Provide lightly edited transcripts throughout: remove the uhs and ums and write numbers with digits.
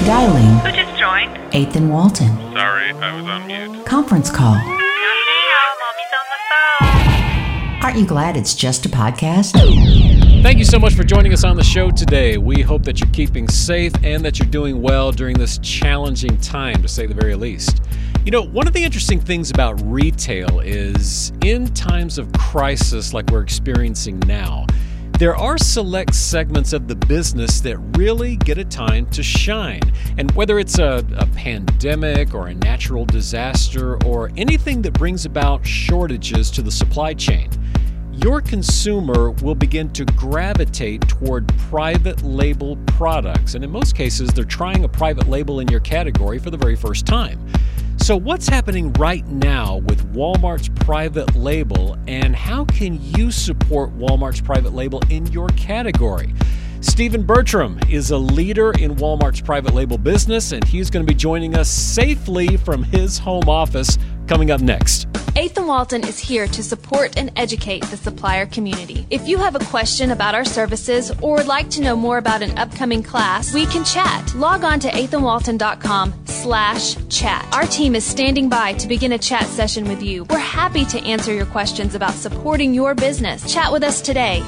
Dialing Who just joined? Ethan Walton. Sorry, I was on mute. Conference call. Mommy's on the phone. Aren't you glad it's just a podcast? Thank you so much for joining us on the show today. We hope that you're keeping safe and that you're doing well during this challenging time, to say the very least. You know, one of the interesting things about retail is in times of crisis like we're experiencing now, there are select segments of the business that really get a time to shine. And whether it's a pandemic or a natural disaster or anything that brings about shortages to the supply chain, your consumer will begin to gravitate toward private label products. And in most cases, they're trying a private label in your category for the very first time. So what's happening right now with Walmart's private label, and how can you support Walmart's private label in your category? Stephen Bertram is a leader in Walmart's private label business, and he's going to be joining us safely from his home office coming up next. Ethan Walton is here to support and educate the supplier community. If you have a question about our services or would like to know more about an upcoming class, we can chat. Log on to ethanwalton.com/chat. Our team is standing by to begin a chat session with you. We're happy to answer your questions about supporting your business. Chat with us today.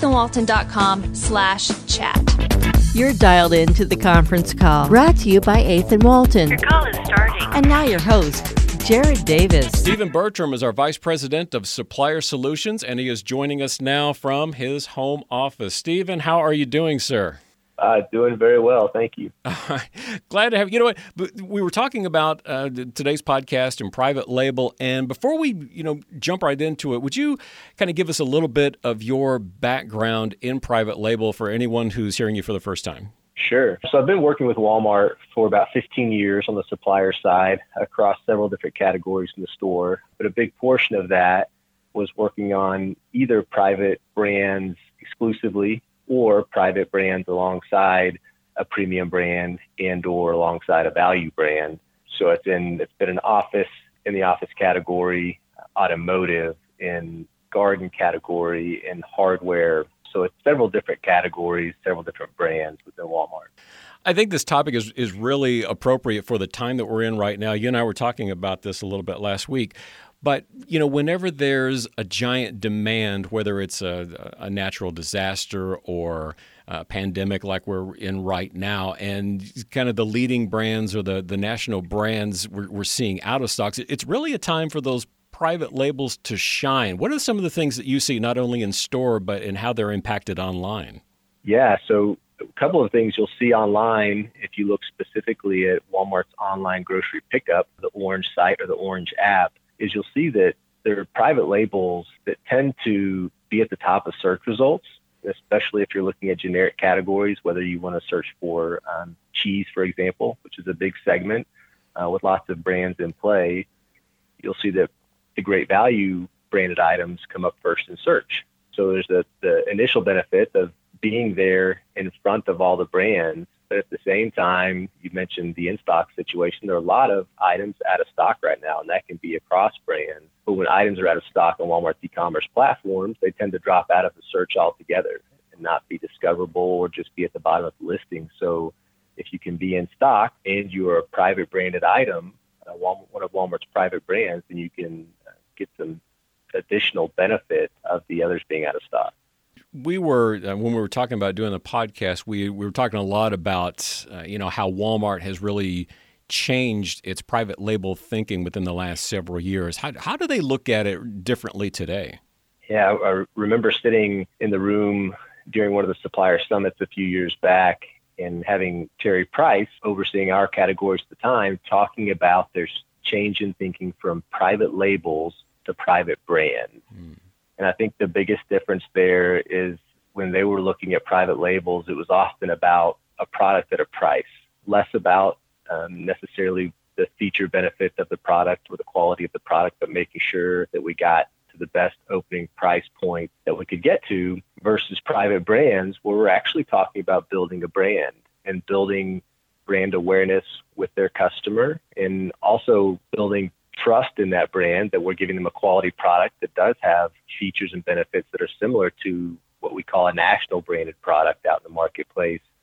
ethanwalton.com/chat. You're dialed into the conference call, brought to you by Ethan Walton. Your call is starting. And now your host, Jared Davis. Stephen Bertram is our Vice President of Supplier Solutions, and he is joining us now from his home office. Stephen, how are you doing, sir? Doing very well, thank you. Glad to have you. You know what? We were talking about today's podcast and private label, and before we, jump right into it, would you kind of give us a little bit of your background in private label for anyone who's hearing you for the first time? Sure. So I've been working with Walmart for about 15 years on the supplier side across several different categories in the store. But a big portion of that was working on either private brands exclusively or private brands alongside a premium brand and or alongside a value brand. So it's been an office, in the office category, automotive, in garden category, and hardware. So it's several different categories, several different brands within Walmart. I think this topic is really appropriate for the time that we're in right now. You and I were talking about this a little bit last week. But, whenever there's a giant demand, whether it's a natural disaster or a pandemic like we're in right now, and kind of the leading brands or the national brands we're seeing out of stocks, it's really a time for those private labels to shine. What are some of the things that you see not only in store, but in how they're impacted online? Yeah, so a couple of things you'll see online if you look specifically at Walmart's online grocery pickup, the Orange site or the Orange app, is you'll see that there are private labels that tend to be at the top of search results, especially if you're looking at generic categories, whether you want to search for cheese, for example, which is a big segment with lots of brands in play. You'll see that the Great Value branded items come up first in search. So there's the initial benefit of being there in front of all the brands. But at the same time, you mentioned the in-stock situation. There are a lot of items out of stock right now, and that can be across brands. But when items are out of stock on Walmart's e-commerce platforms, they tend to drop out of the search altogether and not be discoverable or just be at the bottom of the listing. So if you can be in stock and you are a private branded item, one of Walmart's private brands, then you can get some additional benefit of the others being out of stock. We were, when we were talking about doing the podcast, we were talking a lot about, how Walmart has really changed its private label thinking within the last several years. How do they look at it differently today? Yeah, I remember sitting in the room during one of the supplier summits a few years back and having Terry Price overseeing our categories at the time, talking about their change in thinking from private labels to private brands. And I think the biggest difference there is when they were looking at private labels, it was often about a product at a price, less about necessarily the feature benefits of the product or the quality of the product, but making sure that we got to the best opening price point that we could get to, versus private brands where we're actually talking about building a brand and building brand awareness with their customer, and also building trust in that brand that we're giving them a quality product that does have features and benefits that are similar to what we call a national branded product out in the marketplace.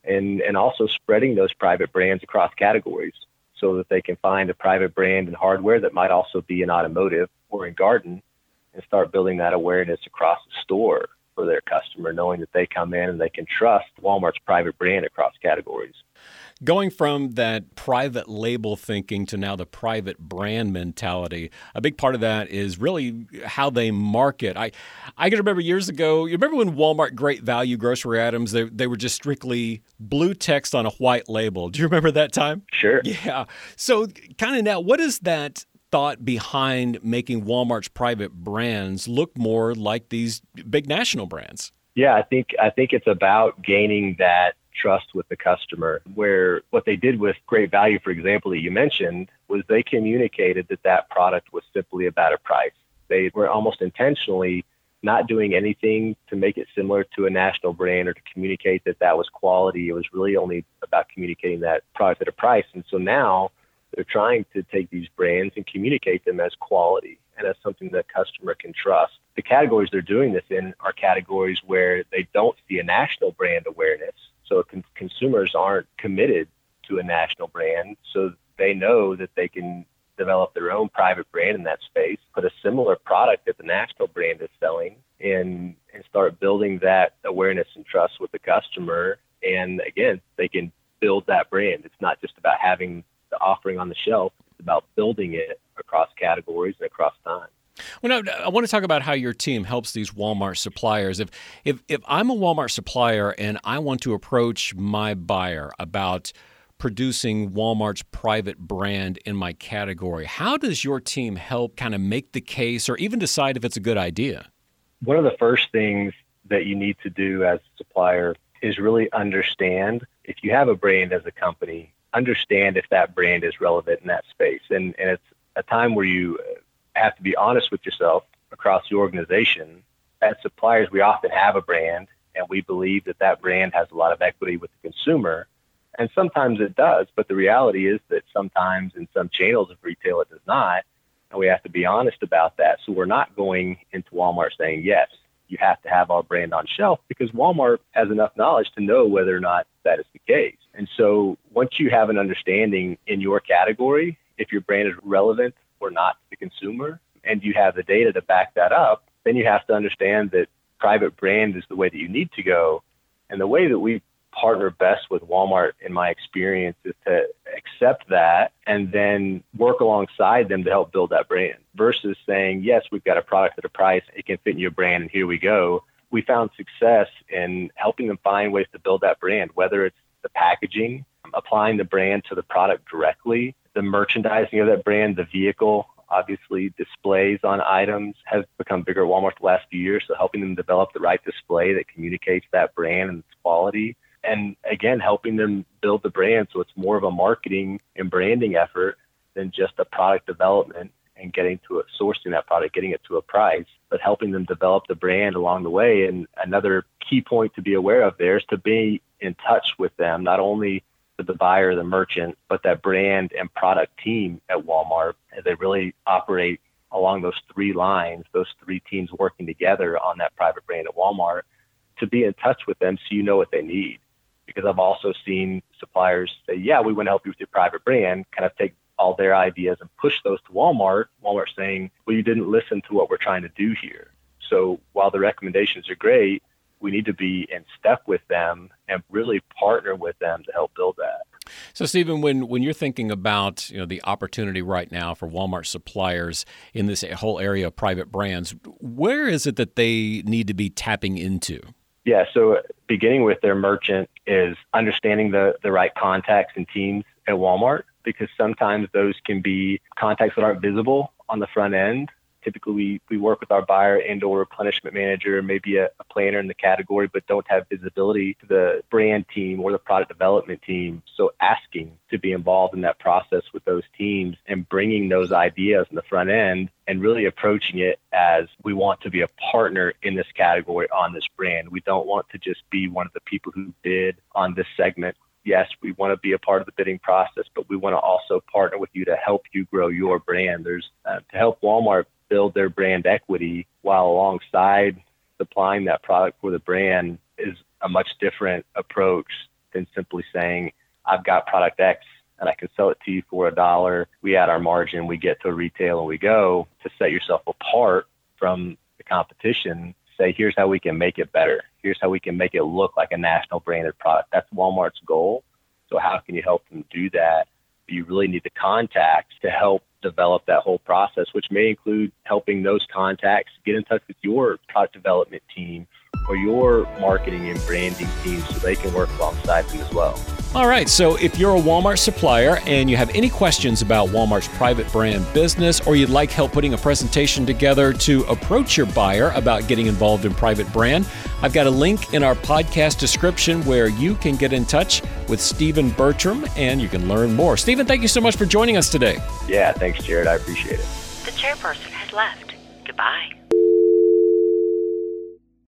and also spreading those private brands across categories so that they can find a private brand in hardware that might also be in automotive or in garden and start building that awareness across the store for their customer, knowing that they come in and they can trust Walmart's private brand across categories. Going from that private label thinking to now the private brand mentality, a big part of that is really how they market. I can remember years ago, you remember when Walmart Great Value grocery items, they were just strictly blue text on a white label. Do you remember that time? Sure. Yeah. So kind of now, what is that thought behind making Walmart's private brands look more like these big national brands? Yeah, I think it's about gaining that trust with the customer, where what they did with Great Value, for example, that you mentioned, was they communicated that product was simply about a price. They were almost intentionally not doing anything to make it similar to a national brand or to communicate that was quality. It was really only about communicating that product at a price. And so now they're trying to take these brands and communicate them as quality and as something that customer can trust. The categories they're doing this in are categories where they don't see a national brand awareness. So consumers aren't committed to a national brand. So they know that they can develop their own private brand in that space, put a similar product that the national brand is selling and start building that awareness and trust with the customer. And again, they can build that brand. It's not just about having the offering on the shelf. It's about building it across categories and across time. Well, now, I want to talk about how your team helps these Walmart suppliers. If I'm a Walmart supplier and I want to approach my buyer about producing Walmart's private brand in my category, how does your team help kind of make the case or even decide if it's a good idea? One of the first things that you need to do as a supplier is really understand, if you have a brand as a company, understand if that brand is relevant in that space. And it's a time where you have to be honest with yourself across the organization. As suppliers, we often have a brand and we believe that brand has a lot of equity with the consumer. And sometimes it does, but the reality is that sometimes in some channels of retail it does not. And we have to be honest about that. So we're not going into Walmart saying, yes, you have to have our brand on shelf, because Walmart has enough knowledge to know whether or not that is the case. And so once you have an understanding in your category, if your brand is relevant or not to the consumer, and you have the data to back that up, then you have to understand that private brand is the way that you need to go. And the way that we partner best with Walmart, in my experience, is to accept that and then work alongside them to help build that brand, versus saying, yes, we've got a product at a price, it can fit in your brand, and here we go. We found success in helping them find ways to build that brand, whether it's the packaging, applying the brand to the product directly, the merchandising of that brand, the vehicle, obviously displays on items has become bigger at Walmart the last few years. So helping them develop the right display that communicates that brand and its quality. And again, helping them build the brand so it's more of a marketing and branding effort than just a product development and getting to it, sourcing that product, getting it to a price, but helping them develop the brand along the way. And another key point to be aware of there is to be in touch with them, not only the buyer, the merchant, but that brand and product team at Walmart, as they really operate along those three lines, those three teams working together on that private brand at Walmart, to be in touch with them so you know what they need. Because I've also seen suppliers say, yeah, we want to help you with your private brand, kind of take all their ideas and push those to Walmart. Walmart saying, well, you didn't listen to what we're trying to do here. So while the recommendations are great, we need to be in step with them and really partner with them to help build that. So, Stephen, when you're thinking about the opportunity right now for Walmart suppliers in this whole area of private brands, where is it that they need to be tapping into? Yeah, so beginning with their merchant is understanding the right contacts and teams at Walmart, because sometimes those can be contacts that aren't visible on the front end. Typically, we work with our buyer and or replenishment manager, maybe a planner in the category, but don't have visibility to the brand team or the product development team. So asking to be involved in that process with those teams and bringing those ideas in the front end and really approaching it as we want to be a partner in this category on this brand. We don't want to just be one of the people who bid on this segment. Yes, we want to be a part of the bidding process, but we want to also partner with you to help you grow your brand. There's to help Walmart build their brand equity while alongside supplying that product for the brand is a much different approach than simply saying, I've got product X and I can sell it to you for $1. We add our margin, we get to retail and we go. To set yourself apart from the competition, say, here's how we can make it better. Here's how we can make it look like a national branded product. That's Walmart's goal. So how can you help them do that? You really need the contacts to help develop that whole process, which may include helping those contacts get in touch with your product development team or your marketing and branding team so they can work alongside them as well. All right, so if you're a Walmart supplier and you have any questions about Walmart's private brand business, or you'd like help putting a presentation together to approach your buyer about getting involved in private brand, I've got a link in our podcast description where you can get in touch with Stephen Bertram and you can learn more. Stephen, thank you so much for joining us today. Yeah, thanks, Jared. I appreciate it. The chairperson has left. Goodbye.